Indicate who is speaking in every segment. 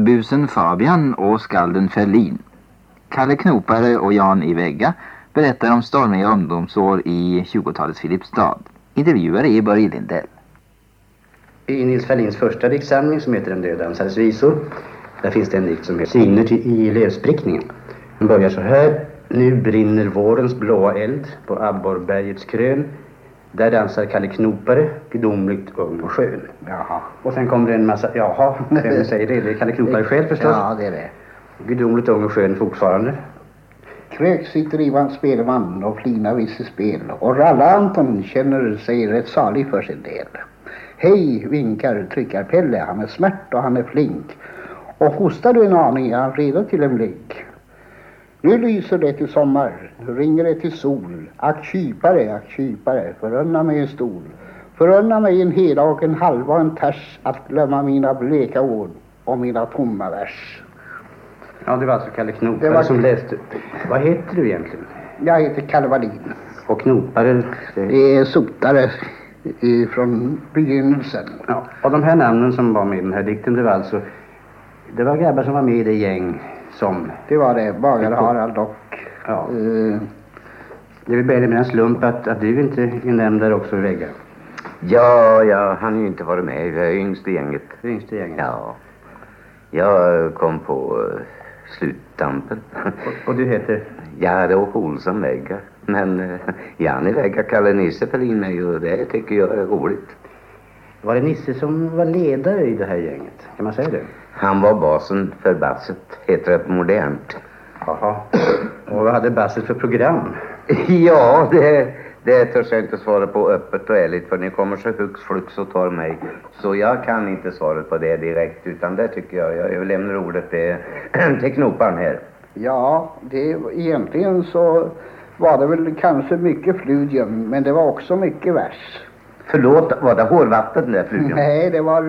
Speaker 1: busen Fabian och skalden Ferlin. Kalle Knopare och Jan i Vägga berättar om stormiga ungdomsår i 20-talets Filipstad. Intervjuare är Börje Lindell.
Speaker 2: I Nils Ferlins första diktsamling som heter Den dödansades visor, där finns det en dikt som heter Syner i lövsprickningen. Den börjar så här: Nu brinner vårens blåa eld på Abborrbergets krön. Där dansar Kalle Knopare, gudomligt ung och skön.
Speaker 3: Jaha.
Speaker 2: Och sen kommer det en massa, jaha, vem säger det? Det är Kalle Knopare själv förstås.
Speaker 3: Ja, det är det.
Speaker 2: Gudomligt ung och skön fortfarande.
Speaker 3: Kräk sitter Ivan spelman och flinar vid sitt spel. Och Ralla Anton känner sig rätt salig för sin del. Hej, vinkar, tryckar Pelle, han är smärt och han är flink. Och hostar du en aning är han redo till en blick. Nu lyser det till sommar, nu ringer det till sol. Ack kypare, förunna mig en stol. Förunna mig en hela och en halva och en ters att glömma mina bleka ord och mina tomma vers.
Speaker 2: Ja, det var alltså Kalle Knopare som läste. Vad heter du egentligen?
Speaker 3: Jag heter Kalle Wallin.
Speaker 2: Och Knopare?
Speaker 3: Det är sotare från begynnelsen.
Speaker 2: Ja, och de här namnen som var med i den här dikten, det var grabbar som var med i det gäng som...
Speaker 3: Det var det, Bagare Harald och...
Speaker 2: Ja. Det vill börja med en slump att du inte är nämnd där också i Vägga.
Speaker 4: Ja, han har ju inte varit med. Jag är yngst i gänget.
Speaker 2: Yngst i gänget?
Speaker 4: Ja. Jag kom på sluttampen.
Speaker 2: Och du heter?
Speaker 4: Ja, det var Olsson Vägga. Men Jan i Vägga kallar Nisse Ferlin mig och det tycker jag är roligt.
Speaker 2: Var det Nisse som var ledare i det här gänget? Kan man säga det?
Speaker 4: Han var basen för basset, heter det modernt.
Speaker 2: Jaha. Och vad hade basset för program?
Speaker 4: Ja, det törs jag inte svara på öppet och ärligt, för ni kommer så hux flux och tar mig. Så jag kan inte svara på det direkt, utan det tycker jag överlämnar ordet till Knoparen här.
Speaker 3: Ja, egentligen så var det väl kanske mycket fludium, men det var också mycket vers.
Speaker 4: Förlåt, var det hårvatten där fludium?
Speaker 3: Nej, det var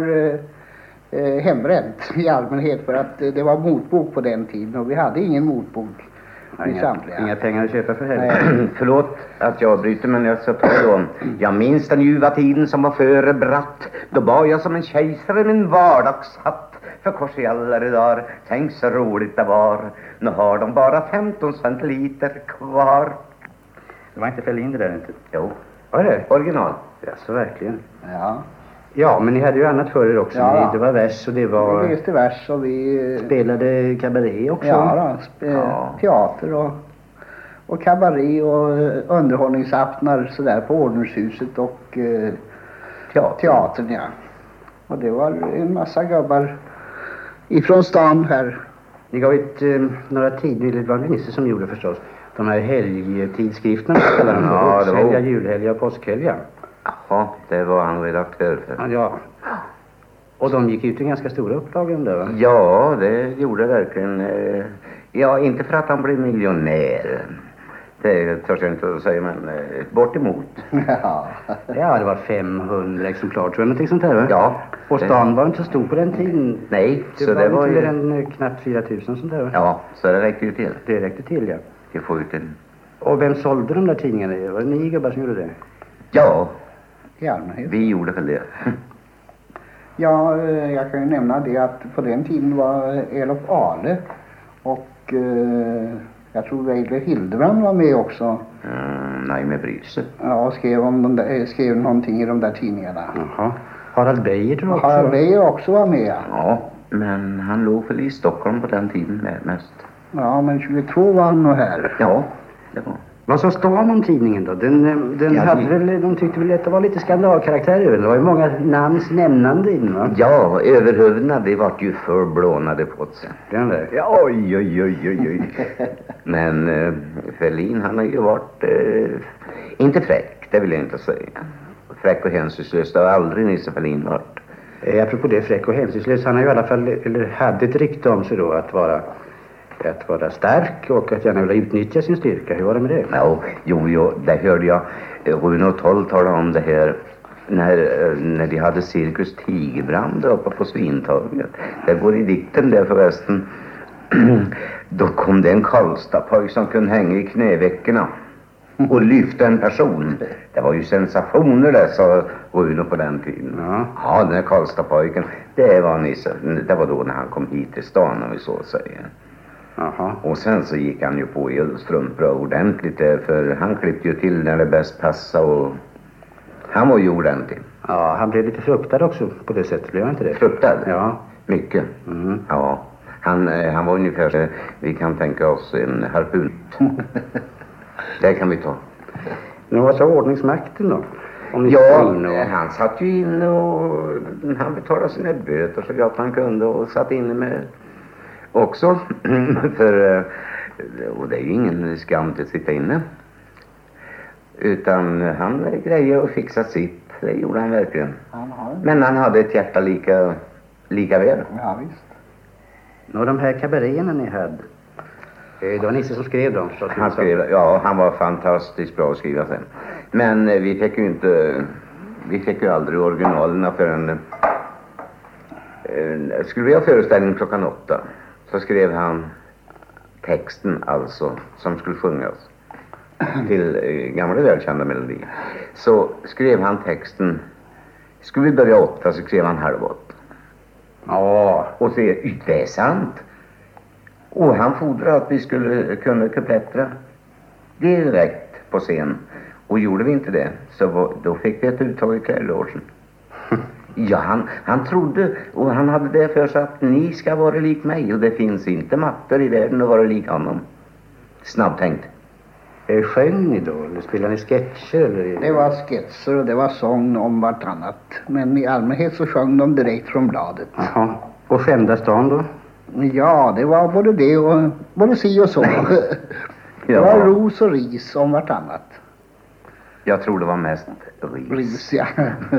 Speaker 3: hembränt i allmänhet, för att det var motbok på den tiden och vi hade ingen motbok.
Speaker 2: Inga pengar att köpa för heller.
Speaker 4: Förlåt att jag bryter, men jag ska ta då. Jag minns den ljuva tiden som var före bratt. Då bar jag som en kejsare min vardagshatt. För kors i alla dagar, tänk så roligt det var. Nu har de bara 15 centiliter kvar.
Speaker 2: Det var inte Ferlin det där inte?
Speaker 4: Jo.
Speaker 2: Var det?
Speaker 4: Original.
Speaker 2: Ja, så verkligen.
Speaker 3: Ja.
Speaker 2: Ja, men ni hade ju annat för er också.
Speaker 3: Ja.
Speaker 2: Det var vers och det var...
Speaker 3: Vi läste vers och vi...
Speaker 2: Spelade kabaré också.
Speaker 3: Ja, teater och kabaré och underhållningsaftnar sådär på ordenshuset och teatern, ja. Och det var en massa gubbar ifrån stan här.
Speaker 2: Ni gav ut några tider, det var Nisse som gjorde förstås. De här helgtidskrifterna kallar de för.
Speaker 4: Ja, det var...
Speaker 2: Helga, julhelga och påskhelga.
Speaker 4: Jaha, det var han redaktör för.
Speaker 2: Ja. Och de gick ut i ganska stora upplagor där, va?
Speaker 4: Ja, det gjorde verkligen. Ja, inte för att han blev miljonär. Det törs jag inte att säga, men bortemot.
Speaker 2: Ja, det var 500 exemplar, tror jag, någonting sånt här, va?
Speaker 4: Ja.
Speaker 2: Och stan var inte så stor på den tiden.
Speaker 4: Nej,
Speaker 2: det
Speaker 4: så
Speaker 2: var
Speaker 4: det var ju...
Speaker 2: en knappt 4000 sånt där, va?
Speaker 4: Ja, så det räckte ju till.
Speaker 2: Det räckte till, ja.
Speaker 4: Vi får ut en...
Speaker 2: Och vem sålde de där tidningarna? Var det ni gubbar som gjorde det?
Speaker 4: Ja,
Speaker 3: i allmänhet.
Speaker 4: Vi gjorde väl det.
Speaker 3: Ja, jag kan ju nämna det att på den tiden var Elof Ale och jag tror Weiler Hildebrand var med också.
Speaker 4: Nej, med Bryse.
Speaker 3: Ja, skrev någonting i de där tidningarna.
Speaker 2: Jaha. Harald Beijer tror jag också.
Speaker 3: Harald Beijer också var med.
Speaker 4: Ja, men han låg väl i Stockholm på den tiden mest.
Speaker 3: Ja, men 22 var han nog här.
Speaker 4: Ja, det var.
Speaker 2: Vad som stod om tidningen då? Den hade väl, de tyckte väl att det var lite skandalkaraktär över. Det var ju många namns nämnande i den, va?
Speaker 4: Ja, överhuvudena, det var ju förblånade på sig.
Speaker 2: Den där?
Speaker 4: Ja, oj. Men Ferlin, han har ju varit, inte fräck, det vill jag inte säga. Fräck och hänsynslös, det har aldrig Nisse Ferlin varit.
Speaker 2: Apropå det, fräck och hänsynslös, han har ju i alla fall, eller hade ett rykte om sig då att vara stark och att gärna vilja utnyttja sin styrka. Hur var det med det?
Speaker 4: Ja, jo, det hörde jag Rune och Toll tala om det här när de hade cirkus Tigerbrand uppe på Svintorget. Det går i dikten där förresten. Då kom det en Karlstadpojk som kunde hänga i knäveckorna. och lyfta en person. Det var ju sensationer där, sa Rune på den tiden. Ja, den här Karlstadpojken, det var Nisse. Det var då när han kom hit till stan, om vi så säger.
Speaker 2: Jaha.
Speaker 4: Och sen så gick han ju på elstrumpor ordentligt där, för han klippte ju till när det bäst passade och han var ju ordentlig.
Speaker 2: Ja, han blev lite fruktad också på det sättet, blev han inte det?
Speaker 4: Fruktad?
Speaker 2: Ja.
Speaker 4: Mycket. Ja. Han var ungefär så, vi kan tänka oss en harpun. Det kan vi ta.
Speaker 2: Men vad sa ordningsmakten då? Om
Speaker 4: Han satt ju inne och han betalade sina böter så gott han kunde och satt inne med också. För, och det är ju ingen skam till att sitta inne. Utan han grejade och fixade sitt. Det gjorde han verkligen. Men han hade ett hjärta lika väl.
Speaker 3: Ja, visst.
Speaker 2: Nå, de här kabaréerna ni hade, det var Nisse som skrev dem.
Speaker 4: Han skrev, ja, han var fantastiskt bra att skriva sen. Men vi fick ju aldrig originalerna förrän skulle vi ha föreställning 8:00 så skrev han texten alltså som skulle sjungas till gamla välkända melodier. Så skrev han texten, skulle vi börja 8 så skrev han 7:30. Ja, och det är sant. Och han fordrade att vi skulle kunna kuplettra direkt på scen. Och gjorde vi inte det så då fick vi ett uttag i klädlåsen. Ja, han trodde och han hade det för sig att ni ska vara lik mig och det finns inte mattor i världen att vara lik honom. Snabbtänkt.
Speaker 2: Sjöng ni då? Eller spelade ni sketcher? Eller?
Speaker 3: Det var sketcher och det var sång om vartannat. Men i allmänhet så sjöng de direkt från bladet.
Speaker 2: Jaha. Och skämda stan då?
Speaker 3: Ja, det var både det och både si och så. Det var ros och ris om vartannat.
Speaker 4: Jag tror det var mest ris.
Speaker 3: Ris, ja.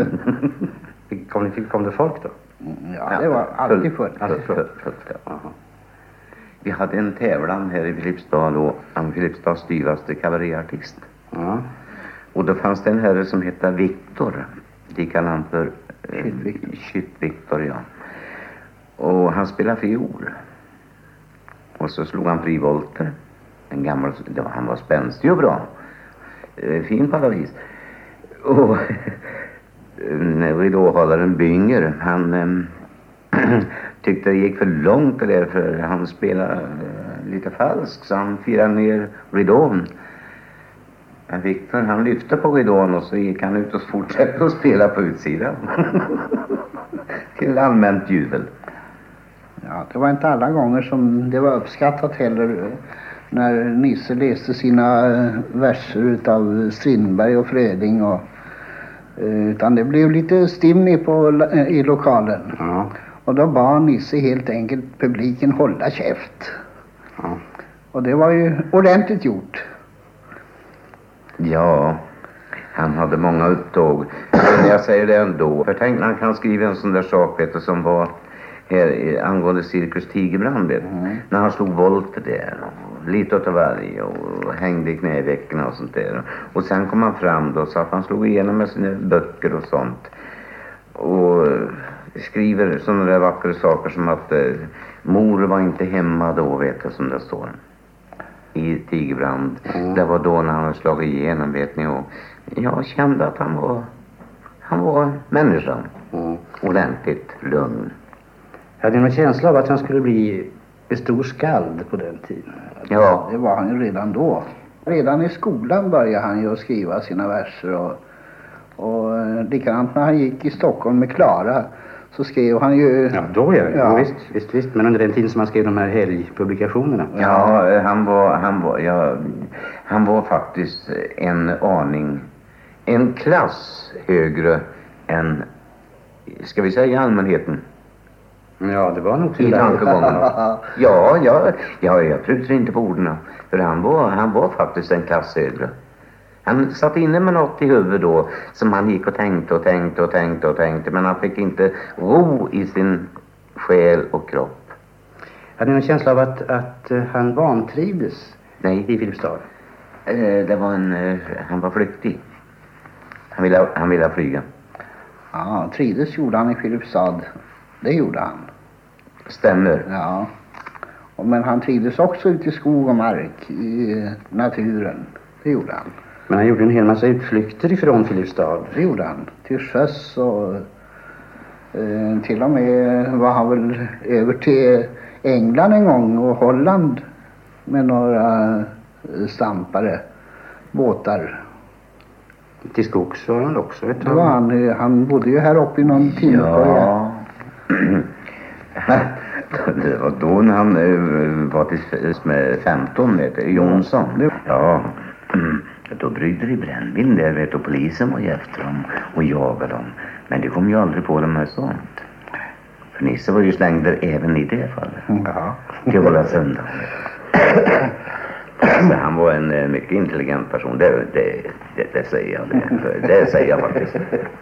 Speaker 2: Kom det folk då?
Speaker 3: Ja, det var alltid fullt.
Speaker 4: Ja. Vi hade en tävlan här i Filipstad och Filipstads dyraste kabaréartist.
Speaker 2: Ja.
Speaker 4: Och då fanns det en herre som hette Viktor. De kallade han för Viktor, ja. Och han spelade fiol. Och så slog han frivolter. En gammal, han var spänstig och bra. Fin på alla vis. Och när vi då hållaren Bynger, han tyckte det gick för långt och därför han spelade lite falskt så han firade ner ridån. Men Viktor han lyfte på ridån och så gick han ut och fortsatte att spela på utsidan. Till allmänt jubel.
Speaker 3: Ja, det var inte alla gånger som det var uppskattat heller när Nisse läste sina verser utav Strindberg och Fröding och utan det blev lite stimning i lokalen.
Speaker 2: Ja.
Speaker 3: Och då bad Nisse helt enkelt publiken hålla käft.
Speaker 2: Ja.
Speaker 3: Och det var ju ordentligt gjort.
Speaker 4: Ja, han hade många upptåg. Men jag säger det ändå. För tänk när han kan skriva en sån där sak vet du, som var här angående Cirkus Tigerbrand. När han slog volter där. Lite åt varje och hängde i knäveckorna och sånt där. Och sen kom han fram då så att han slog igenom med sina böcker och sånt. Och skriver sådana där vackra saker som att mor var inte hemma då vet du som det står. I Tigerbrand. Det var då när han hade slagit igenom vet ni och jag kände att han var människan. Ordentligt lugn.
Speaker 2: Jag hade en känsla av att han skulle bli en stor skald på den tiden.
Speaker 3: Ja, det var han ju redan då. Redan i skolan började han ju att skriva sina verser och likadant när han gick i Stockholm med Klara så skrev han ju...
Speaker 2: Ja, då ja. Ja. Visst. Men under den tiden som han skrev de här helgpublikationerna.
Speaker 4: Ja, han var faktiskt en klass högre än, ska vi säga allmänheten.
Speaker 2: Ja, det var nog
Speaker 4: i tankegången. Jag prutar inte på orden. För han var faktiskt en klass högre. Han satt inne med något i huvudet då som han gick och tänkte. Men han fick inte ro i sin själ och kropp.
Speaker 2: Hade ni en känsla av att han vantrivdes?
Speaker 4: Nej.
Speaker 2: I Filipstad?
Speaker 4: Det var han var flyktig. Han ville flyga.
Speaker 3: Ja, trivdes gjorde han i Filipstad. Det gjorde han.
Speaker 4: Stämmer.
Speaker 3: Ja. Men han trivdes också ute i skog och mark, i naturen. Det gjorde han.
Speaker 2: Men han gjorde en hel massa utflykter ifrån Filipstad.
Speaker 3: Det gjorde han. Till sjöss och till och med var han väl över till England en gång och Holland med några stampare, båtar.
Speaker 2: Till skogs var han också, vet du.
Speaker 3: Det var han bodde ju här uppe i någon timme.
Speaker 4: Ja. Det var då när han var tillsammans med 15 meter, Jonsson. Ja, då brydde det brännvin där, vet du, och polisen var ju efter dem och jagade dem. Men det kom ju aldrig på dem med sånt. För Nisse var ju slängd där även i det fallet.
Speaker 3: Ja.
Speaker 4: Det var det söndag. Så han var en mycket intelligent person, det säger jag. Det säger jag faktiskt.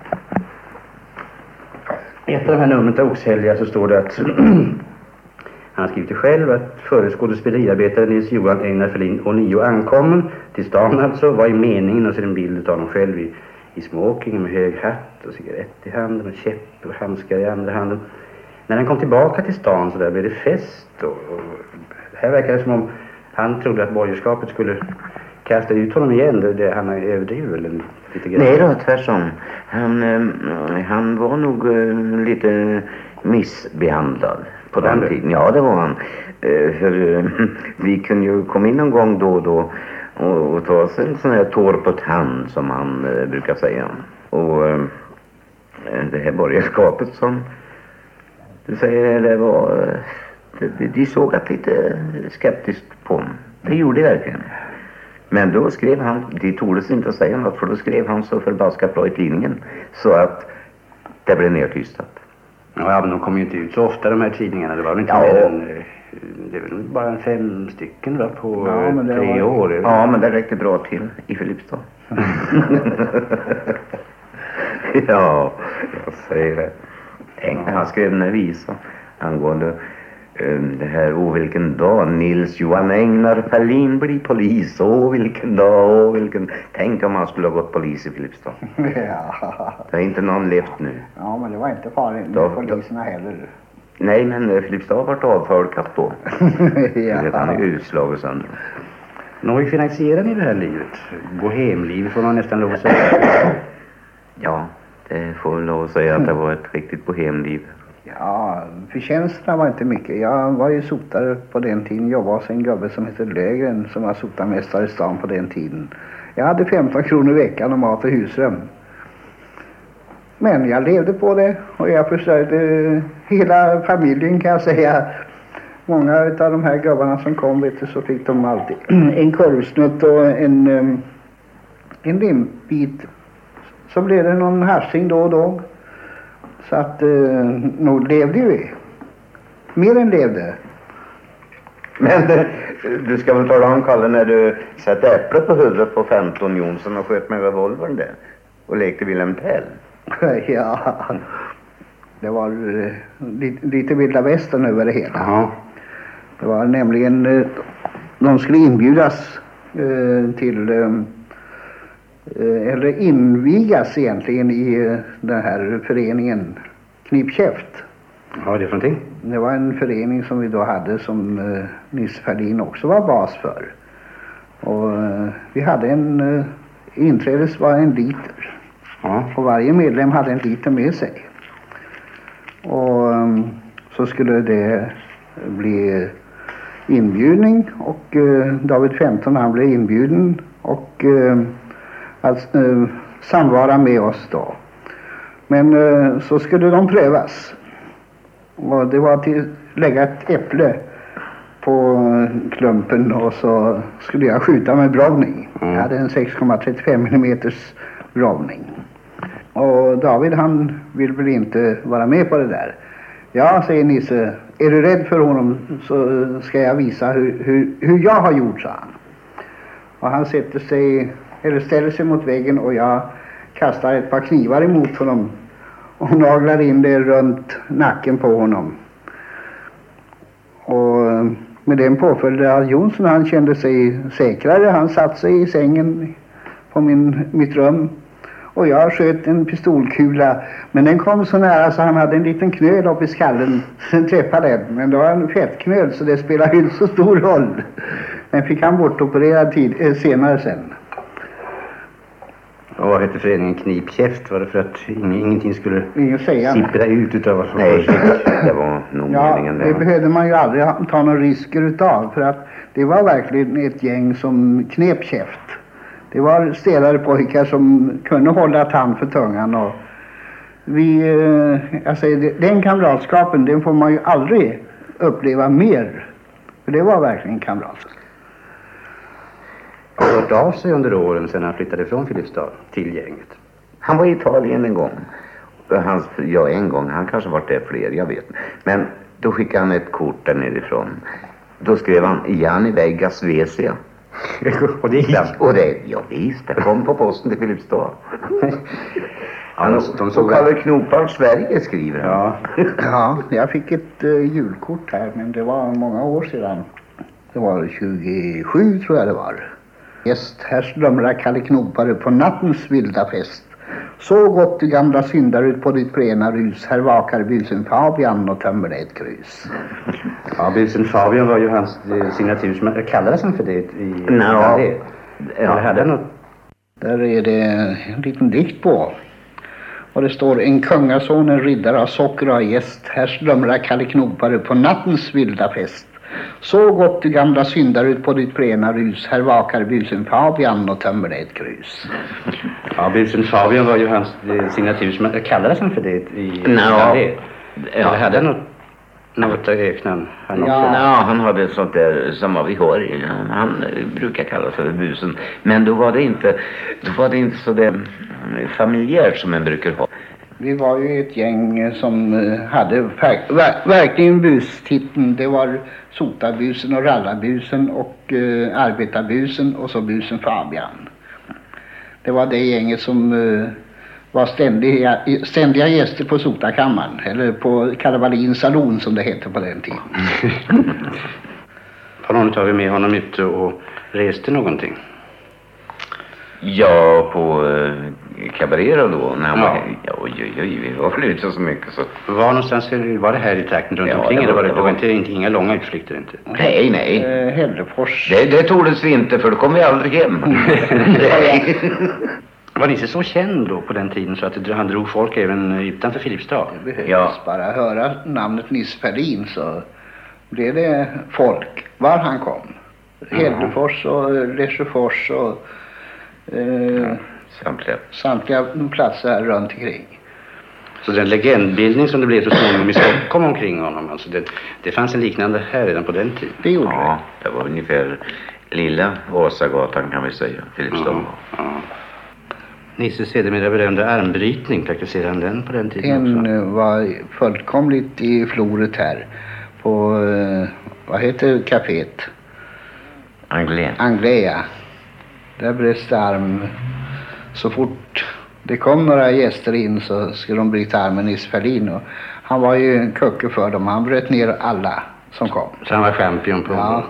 Speaker 2: I ett av de här numren av Oxhälja så står det att han har skrivit det själv att före skådespeleriarbetare Nils Johan Einar Ferlin och nio ankommen till stan alltså var i meningen och ser en bild av honom själv i smoking med hög hatt och cigarett i handen och käpp och handskar i andra handen. När han kom tillbaka till stan så där blev det fest och här verkar det som om han trodde att borgerskapet skulle kasta ut honom igen. Han har överdrivet väl lite grann.
Speaker 4: Nej då, tvärtom. Han var nog lite missbehandlad på den tiden. Ja, det var han. För vi kunde ju komma in någon gång då och då och ta oss en sån här tår på tand som han brukar säga. Och det här borgerskapet som du säger, det var... De såg att lite skeptiskt på honom. Det gjorde de verkligen. Men då skrev han, de tordes inte att säga något, för då skrev han så förbaskat bra i tidningen så att det blev nedtystat.
Speaker 2: Ja, men de kom ju inte ut så ofta de här tidningarna. Det var väl inte mer än, det är väl bara 5 stycken då på 3 år.
Speaker 4: Ja, men det räckte bra till i Filipstad. Ja, jag säger det. Tänk när han skrev den här visan angående det här, vilken dag Nils Johan Einar Ferlin blir polis, vilken dag, vilken... Tänk om han skulle ha gått polis i Filipstad.
Speaker 3: Ja.
Speaker 4: Det är inte någon levt nu.
Speaker 3: Ja, men det var inte farligt med poliserna heller.
Speaker 4: Nej, men Filipstad har varit avfolkat då. Ja. Han är utslaget sönder.
Speaker 2: Hur finansierar ni det här livet? Bohemlivet får man nästan lov att säga.
Speaker 4: Ja, det får man lov att säga att det var ett riktigt bohemliv.
Speaker 3: Ja, förtjänsterna var inte mycket. Jag var ju sotare på den tiden. Jag var en gubbe som heter Lögren som var sotarmästare i stan på den tiden. Jag hade 15 kronor i veckan och mat och husrum. Men jag levde på det och jag försörjde hela familjen, kan jag säga. Många av de här gubbarna som kom, vet du, så fick de alltid en korvsnutt och en limpbit. Så blev det någon hasching då och då. Så att nog levde vi. Mer än levde.
Speaker 4: Men du ska väl tala om, Kalle, när du satte äpplet på huvudet på 15 Jonsson och sköt med revolvern där och lekte Wilhelm Tell.
Speaker 3: Ja, det var lite vilda västern över det hela.
Speaker 2: Ja.
Speaker 3: Det var nämligen, de skulle inbjudas till, eller invigas egentligen i den här föreningen Knipkäft.
Speaker 2: Vad är det för någonting?
Speaker 3: Det var en förening som vi då hade som Nisse Ferlin också var bas för. Och vi hade inträdes var 1 liter.
Speaker 2: Ja.
Speaker 3: Och varje medlem hade 1 liter med sig. Och så skulle det bli inbjudning och David 15 han blev inbjuden och samvara med oss då. Men så skulle de prövas. Och det var att lägga ett äpple på klumpen och så skulle jag skjuta med bravning. Jag hade en 6,35 mm bravning. Och David han vill väl inte vara med på det där. Ja, säger Nisse, är du rädd för honom så ska jag visa hur jag har gjort, sa han. Och han ställer sig mot väggen och jag kastar ett par knivar emot honom och naglar in det runt nacken på honom. Och med den påföljde att Jonsson, han kände sig säkrare. Han satt sig i sängen på mitt rum och jag sköt en pistolkula, men den kom så nära så han hade en liten knöl upp i skallen. Sen träffade den, men det var en fettknöl så det spelade inte så stor roll. Den fick han bortopererad senare sen.
Speaker 2: Och vad hette föreningen? Knipkäft? Var det för att ingenting skulle
Speaker 3: säga
Speaker 2: sippra ut utav vad som
Speaker 4: Nej, det var nog meningen.
Speaker 3: det behövde man ju aldrig ta några risker utav, för att det var verkligen ett gäng som knep käft. Det var stelare pojkar som kunde hålla tand för tungan, och den kamratskapen, den får man ju aldrig uppleva mer, för det var verkligen kamratskap.
Speaker 2: Har hört av sig under åren sedan han flyttade från Filipstad till gänget?
Speaker 4: Han var i Italien en gång. En gång. Han kanske varit där fler, jag vet. Men då skickade han ett kort där nerifrån. Då skrev han Jan i Vegas Vesia.
Speaker 2: Och det gick
Speaker 4: Ja visst, det kom på posten till Filipstad.
Speaker 2: De
Speaker 4: så kallar Knopar Sverige, skriver han.
Speaker 2: Ja.
Speaker 3: Ja, jag fick ett julkort här, men det var många år sedan. Det var 27 tror jag det var. Gäst, här slumrar Kalle Knopare på nattens vilda fest. Så gott du gamla syndar ut på ditt brena rus. Här vakar busen Fabian och tömmer dig ett grus.
Speaker 2: Ja, busen Fabian var ju hans signatur. Som kallades han för det i...
Speaker 3: Hade något. Där är det en liten dikt på. Och det står: en kungason, en riddare av socker och gäst. Här slumrar Kalle Knopare på nattens vilda fest. Så gott du gamla syndar ut på ditt brena rus. Här vakar busen Fabian och tömmer dig ett grus.
Speaker 2: Ja, busen Fabian var ju hans signatur. Som kallades han för det i... Hade något öknamn?
Speaker 4: Han hade sånt där som vi har. Han brukar kalla sig för busen. Men då var det inte så det familjärt som man brukar ha.
Speaker 3: Vi var ju ett gäng som hade verkligen bustiteln. Det var sotabusen och rallarbusen och arbetarbusen och så busen Fabian. Det var det gänget som var ständiga gäster på sotakammaren, eller på Karavalins salon som det hette på den tiden.
Speaker 2: Har någon tagit med honom ute och reste någonting?
Speaker 4: Ja, på Cabrera då. När han vi var väl ute så mycket så.
Speaker 2: Var någonstans, var det här i trakten runt omkring? Det var inte inga långa utflykter inte?
Speaker 4: Nej.
Speaker 3: Hällefors.
Speaker 4: Det tordes vi inte, för då kom vi aldrig hem.
Speaker 2: Var ni inte så känd då på den tiden så att han drog folk även utanför Filipstad?
Speaker 3: Det behövdes bara höra namnet Nisse Ferlin så blev det folk var han kom. Hällefors och Lesjöfors och samtliga platser här runt omkring.
Speaker 2: Så den legendbildning som det blev så småningom i Stockholm omkring honom, alltså det fanns en liknande här redan på den tiden?
Speaker 3: Det gjorde
Speaker 4: det var ungefär lilla Vasagatan kan vi säga, Filipstad.
Speaker 2: Nisse sedermera berömda armbrytning, praktiserade han den på den tiden också?
Speaker 3: Den var fullkomligt i floret här på, vad heter kaféet? Anglea. Där bryts arm så fort det kom några gäster in så skulle de bryta armen i Ferlin, och han var ju en kucke för dem. Han bröt ner alla som kom.
Speaker 2: Så han var champion på området?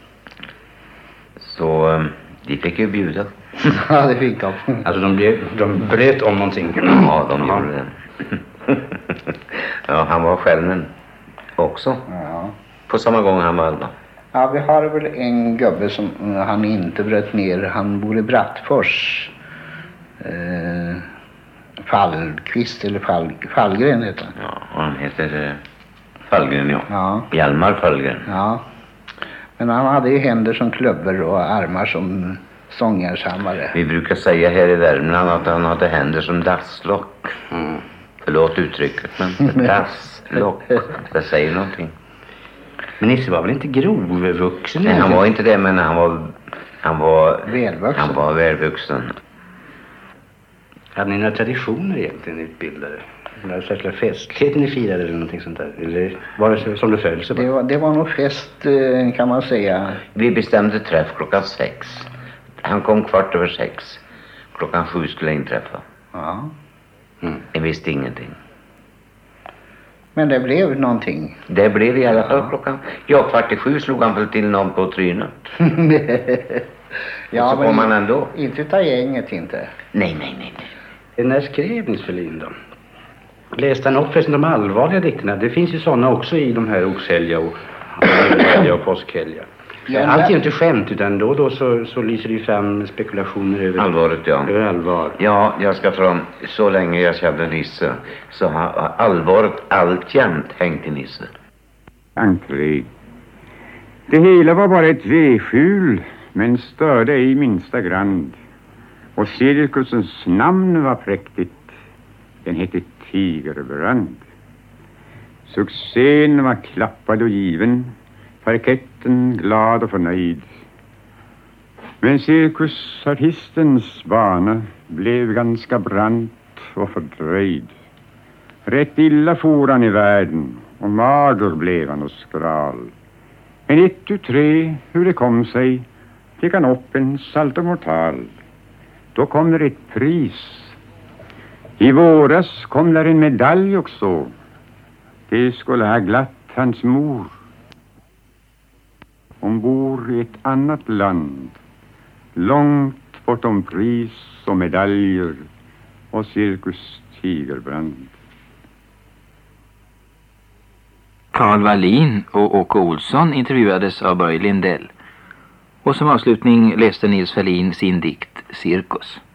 Speaker 4: Så de fick ju bjuda.
Speaker 3: Ja, det fick de.
Speaker 2: Alltså de bröt om någonting?
Speaker 4: Ja, de gjorde det. Ja, han var skälmen också.
Speaker 3: Ja.
Speaker 4: På samma gång han var alla.
Speaker 3: Ja, vi har väl en gubbe som han inte bröt ner. Han bor i Brattfors. Fallqvist eller Fallgren heter han.
Speaker 4: Ja, han heter Fallgren,
Speaker 3: ja.
Speaker 4: Hjalmar Fallgren.
Speaker 3: Ja. Men han hade ju händer som klubbor och armar som stångjärnshammare.
Speaker 4: Vi brukar säga här i Värmland att han hade händer som dasslock. Förlåt uttrycket, men dasslock, det säger någonting.
Speaker 2: Men Nisse var väl inte grovvuxen?
Speaker 4: Nej, han var inte det, men han var
Speaker 3: välvuxen.
Speaker 4: Han var välvuxen.
Speaker 2: Hade ni några traditioner egentligen utbildade? Några särskilda festligheter ni firade eller någonting sånt där? Eller var det som det föll sig?
Speaker 3: Det var nog fest kan man säga.
Speaker 4: Vi bestämde träff 6:00. Han kom 6:15. 7:00 skulle inträffa.
Speaker 3: Ja.
Speaker 4: Jag visste ingenting.
Speaker 3: Men det blev någonting.
Speaker 4: Det blev i alla fall 7:15 slog han väl till någon på trynet.
Speaker 3: Ja,
Speaker 4: och så kom han ändå.
Speaker 3: Inte ta gänget inte.
Speaker 4: Nej.
Speaker 2: När skrev Nils Ferlin då? Läste han upp förresten de allvarliga dikterna? Det finns ju sådana också i de här Oxhelga och Påskhelga. Allt är inte skämt, utan då och då så lyser det fram spekulationer över
Speaker 4: allvaret, ja.
Speaker 2: Över allvar.
Speaker 4: Ja, jag ska från så länge jag kände Nisse så har allvaret alltjämt hängt i Nisse.
Speaker 5: Entré. Det hela var bara ett vedskjul, men störde ej minsta grand. Och cirkusens namn var präktigt. Den hette Tigerbrand. Succén var klappad och given, parketten glad och förnöjd. Men cirkusartistens bana blev ganska brant och fördröjd. Rätt illa for han i världen, och mager blev han och skral. Men 1, 2, 3, hur det kom sig, fick han upp en saltomortal. Då kom det ett pris. I våras kom där en medalj också. Det skulle ha glatt hans mor. Hon bor i ett annat land, långt bortom pris och medaljer och cirkus Tigerbrand.
Speaker 1: Carl Wallin och Åke Olsson intervjuades av Börje Lindell. Och som avslutning läste Nils Ferlin sin dikt Cirkus.